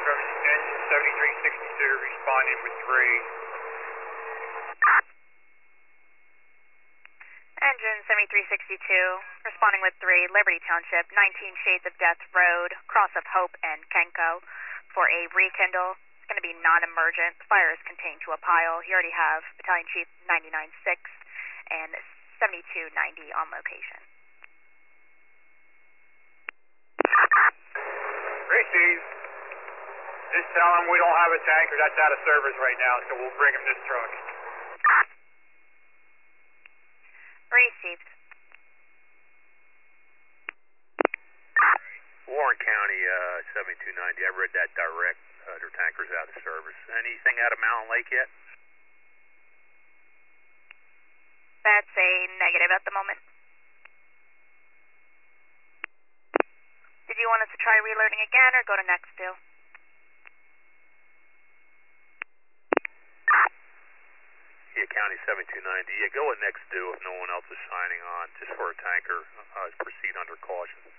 from engine 7362 responding with 3. Engine 7362, responding with 3, Liberty Township, 19 Shades of Death Road, cross of Hope and Kenko, for a rekindle. It's going to be non-emergent. The fire is contained to a pile. You already have Battalion Chief 99-6 and 7290 on location. Receive. Just tell him we don't have a tanker that's out of service right now, so we'll bring him this truck. Received. Warren County, 7290. I read that direct. Their tanker's out of service. Anything out of Mountain Lake yet? That's a negative at the moment. Did you want us to try reloading again or go to next due? Yeah, County 7290. Yeah, go with next due if no one else is signing on. Just for a tanker, proceed under caution.